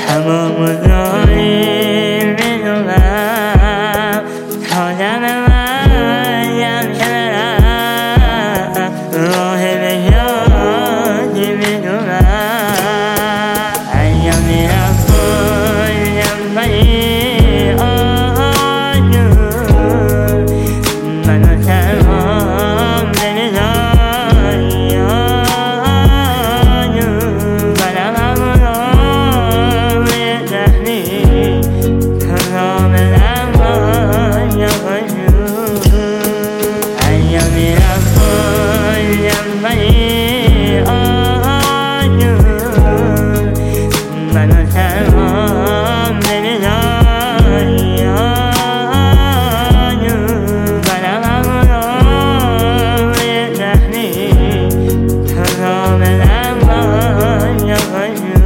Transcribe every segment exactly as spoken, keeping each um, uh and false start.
تمام راهی میدونم تا دم مرگم که برم راه نجاتی میدونم اگر میرم کلیم ولی آجون منو تنها نمیذاری آجون منم همون روی زخمی کاملم آیا باشون اگر میرم کلیم ولی آجون منو تنها نمیذاری آجون منم همون روی زخمی کاملم آیا باشون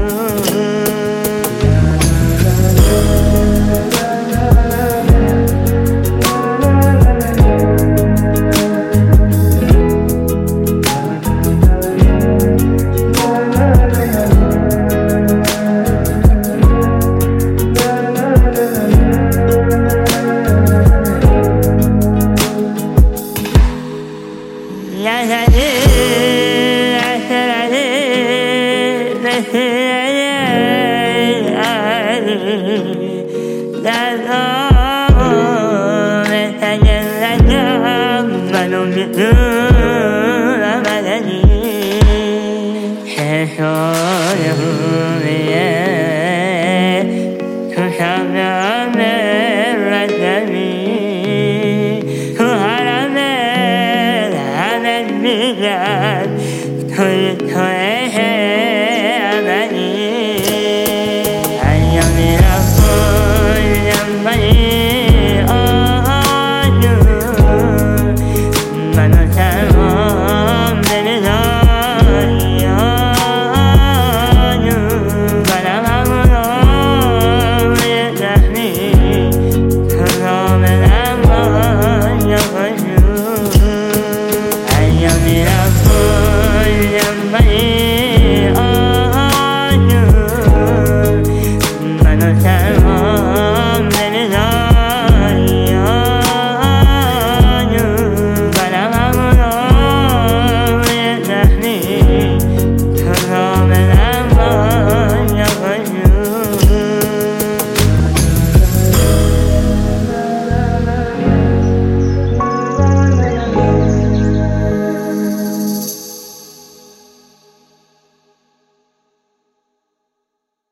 La la la la la la